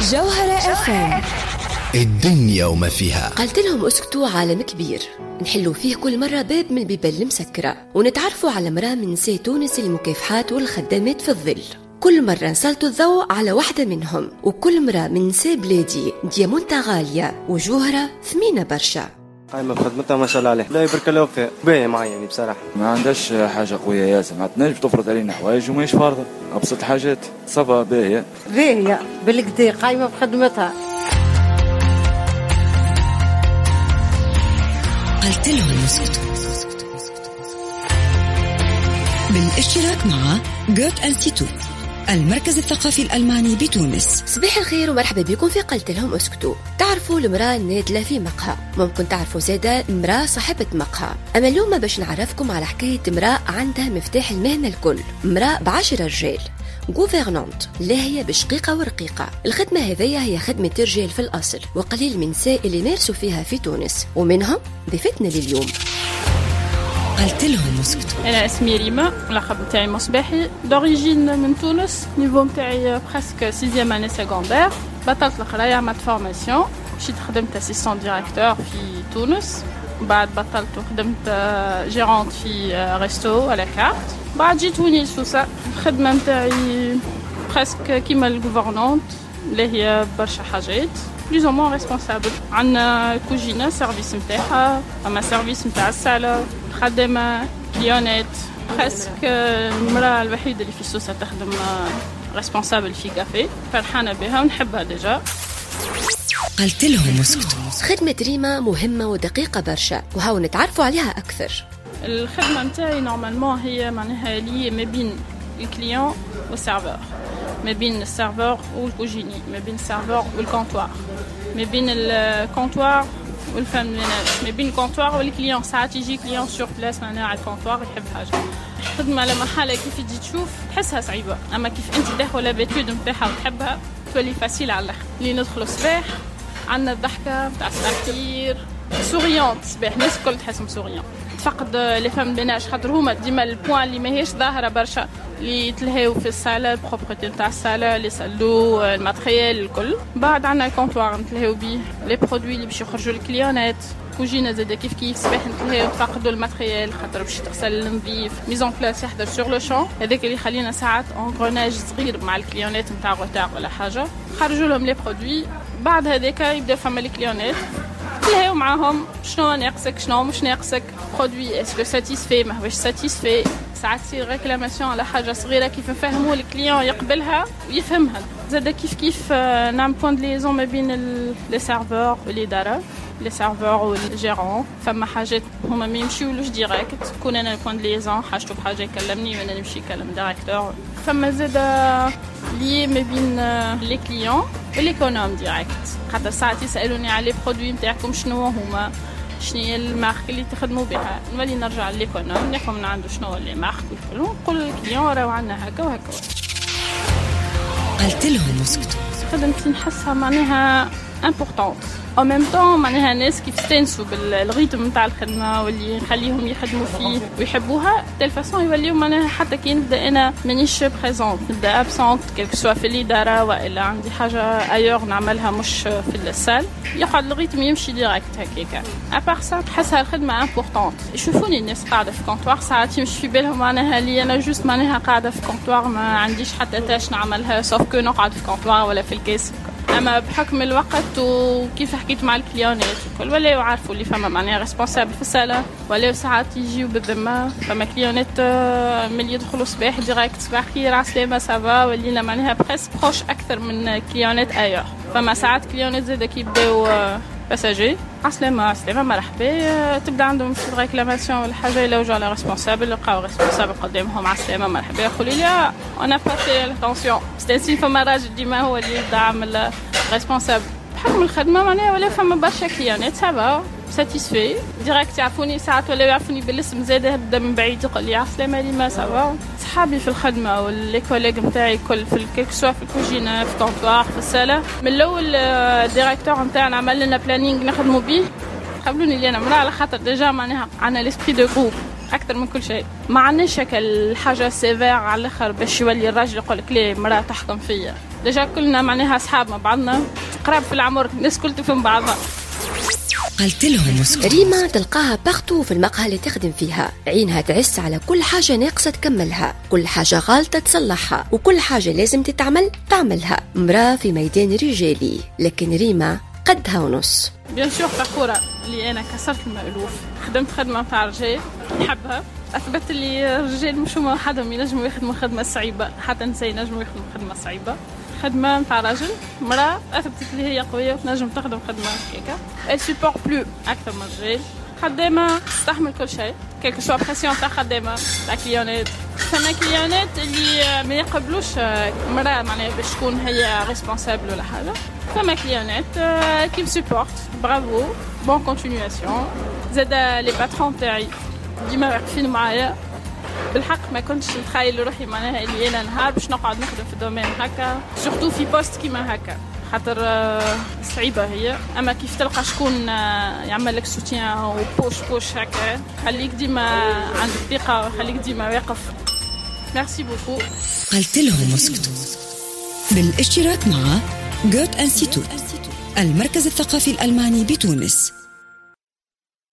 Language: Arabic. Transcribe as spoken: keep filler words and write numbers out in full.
جوهرة اف ام، الدنيا وما فيها. قلت لهم اسكتوا عالم كبير نحلوا فيه كل مرة باب من البيبان المسكرة، ونتعرفوا على مرأة من نساء تونس المكافحات والخدامات في الظل. كل مرة نسلطوا الضوء على واحدة منهم، وكل مرة من نساء بلادي ديامونتا غالية وجوهرة ثمينة برشا. قايمة بخدمتها ما شاء الله عليه، لا يبارك الله فيها، باهية معي يعني بصراحة. ما عندهاش حاجة قوية ياسر، ما تنجم تفرض علينا حوايج وماهيش فارضة، أبسط حاجات صبا باهية باهية بالكدا قايمة بخدمتها. قلت لهم اسكتوا بالاشتراك مع جوت انستيتوت المركز الثقافي الألماني بتونس. صباح الخير ومرحبا بكم في قلت لهم اسكتوا. تعرفوا المرأة النادلة في مقهى، ممكن تعرفوا زادة المرأة صاحبة مقهى. أما اليوم باش نعرفكم على حكاية امرأة عندها مفتاح المهنة الكل، امرأة بعشر رجال غوفرنانت، لا هي بشقيقة ورقيقة. الخدمة هذية هي خدمة رجال في الأصل، وقليل من نساء اللي مارسوا فيها في تونس، ومنهم ضيفتنا لليوم. قلت لهم اسكتوا. انا اسمي ريما، اللقب نتاعي مصباحي، دوريجين من تونس، نيفو نتاعي بريسك سيزيام اني سيكوندير. بطلت القرايه عملت فورماسيون، مشيت خدمت اسيستون ديريكتور في تونس، بعد بطلت وخدمت جيرونت في ريستو على كارت. بعد جيت تونس سوسه، الخدمه نتاعي بريسك كيما الغوفرنانت اللي هي برشا حاجات بليز او مون ريسبونسابل. عندنا كوجينه سيرفيس نتاعها، اما سيرفيس نتاع الصاله، خدمة كليونات، بريسك المرأة الوحيدة اللي في السوسة تخدم ريسبونسابل في كافيه، فرحانة بها ونحبها ديجا. قلت لهم اسكتوا. خدمة ريما مهمة ودقيقة برشا، وهاو نتعرفوا عليها أكثر. الخدمة نتاعي نورمالمون هي معناها لي ما بين الكليون والسيرفور، ما بين السيرفور والكوجيني، ما بين السيرفور والكونتوار، ما بين الكونتوار والفم مناج، ما بين الكونتوار والكليون. ساعات يجي كليون سور بلاس معناها على الكونتوار يحب حاجه. خدمه على محله كيف تجي تشوف تحسها صعيبه، اما كيف انت تاخذ لابيتود نتاعها وتحبها تولي فاسيل على الاخر. اللي ندخلوا الصباح عندنا الضحكه نتاع الساكير سوريونت، الصباح الناس الكل تحسهم سوريون. تفقد لي فام مناج خاطر هما ديما البوان اللي ماهيش ظاهره برشا، اللي يتلهاو في الصاله، البروبريتي نتاع الصاله، لي سالو، الماتريال الكل. بعد عندنا الكونتوار نتلهاو بيه لي برودوي اللي باش يخرجوا الكليونات. كوجينه زاد كيف كيف صباح نتلهاو نفقدوا الماتريال خاطر باش تغسل النظيف، ميزون بلاس يحضر سور لو شون، هذاك اللي يخلينا ساعات انغروناج صغير مع الكليونات نتاع روتار ولا حاجه، خرجوا لهم لي برودوي. بعد هذاك يبدا فما الكليونات تلهاو معاهم شنو ناقصك شنو مش ناقصك، برودوي اسكو ساتيسفي ما هوش ساتيسفي. ساعات تصير ريكلاماسيون على حاجه صغيره كيف نفهموا الكليون يقبلها ويفهمها. زاد كيف كيف نعمل بوين ليزون ما بين لي سيرفور والاداره، لي سيرفور والجيرون. فما حاجات هما ما يمشيولوش ديريكت، كون انا بوين ليزون حاجته بحاجه يكلمني وانا نمشي نكلم ديريكتور. فما زاد لي ما بين لي كليون والايكونوم ديريكت، خاطر ساعات يسالوني على لي برودوي نتاعكم شنو هما، شنو هي المارك اللي تخدموا بها. نولي نرجع لليكونوم ناخذ من عنده شنو اللي مارك والكل، ونقول للكليون راهو عندنا هكا وهكا. قلت لهم اسكتوا. خدمتي نحسها معناها امبورطونت او ميم طون، معناها ناس كيف يستانسوا بالريتم نتاع الخدمه واللي يخليهم يخدموا فيه ويحبوها، تيل فاسون يوليو معناها حتى كي نبدا انا مانيش بريزونت، نبدا ابسونت كيلك سوا في الاداره والا عندي حاجه ايور نعملها مش في السال، يقعد الريتم يمشي ديريكت هكاكا. ابار سا نحسها الخدمه امبورطونت. يشوفوني الناس قاعده في كونتوار، ساعات يمشي في بالهم معناها لي انا جوست معناها قاعده في كونتوار ما عنديش حتى تاش نعملها سوف كو نقعد في كونتوار ولا في الكيس. اما بحكم الوقت وكيف حكيت مع الكليونات وكل ولا يعرفوا اللي فما معناها ريسبونسابل في الصاله، ولا ساعات يجيو بالذمه. فما كليونات من يدخلوا صباح ديريكت صباح خير عسلامه سافا، ولينا معناها بريس بروش اكثر من كليونات ايور. فما ساعات كليونات زاد كي يبداو باساجي عسلامه عسلامه مرحبا، تبدا عندهم في ريكلاماسيون ولا حاجه يلوجوا على ريسبونسابل، لقاو ريسبونسابل قدامهم عسلامه مرحبا، يقولوا لي انا باسي لاتونسيون ستانسي. فما راجل ديما هو اللي يبدا عامل ريسبونسابل بحكم الخدمه معناها، ولا فما برشا كليونات سافا ساتيسفي ديريكت يعرفوني، ساعات ولا يعرفوني بالاسم زاده يبدا من بعيد يقول لي عسلامه ليما سافا. صحابي في الخدمه واللي كوليغ نتاعي كل في الكيك سوا في الكوجينه في كونتوار في الصاله. من الاول الديريكتور نتاعنا عمل لنا بلانينغ نخدموا به، قبلوني اللي انا مرا على خاطر ديجا معناها عندنا ليسبري دو جروب، اكثر من كل شيء. ما عندناش هكا الحاجه سيفير على الاخر باش يولي الراجل يقول لك ليه مراه تحكم فيا. ديجا كلنا معناها اصحاب مع بعضنا، قراب في العمر، الناس كل تفهم بعضها. قلت لهم اسكتوا. ريما تلقاها باغتو في المقهى اللي تخدم فيها، عينها تعس على كل حاجة ناقصة تكملها، كل حاجة غلطة تصلحها، وكل حاجة لازم تتعمل تعملها. مراه في ميدان رجالي، لكن ريما قدها ونص. بيان سور فخورة اللي أنا كسرت المألوف، خدمت خدمة متاع رجال نحبها، أثبت لي الرجال مش هما وحدهم ينجموا يخدموا خدمة صعيبة، حتى نساء ينجموا يخدموا خدمة صعيبة. خدمة متاع راجل، مرأة أثبتت لي هي قوية وتنجم تخدم خدمة كيكا. elle supporte plus أكثر من الرجال. خدامة تستحمل كل شيء، كيك سوا بريسيون تاع خدامة تاع كليونات. فما كليونات اللي ما يقبلوش مرأة معناها باش تكون هي ريسبونسابل ولا حاجة. فما كليونات كي مسيبورت، برافو، بون كونتينياسيون. زادا لي باترون تاعي ديما واقفين معايا. بالحق ما كنتش نتخيل روحي معناها اللي انا نهار باش نقعد نخدم في الدومين هكا، سورتو في بوست كيما هكا، خاطر صعيبه هي. اما كيف تلقى شكون يعمل لك سوتيان وبوش بوش هكا، خليك ديما عندك ثقه وخليك ديما واقف. ميرسي بوكو. قلت لهم اسكتوا بالاشتراك مع جوت انستيتوت المركز الثقافي الألماني بتونس.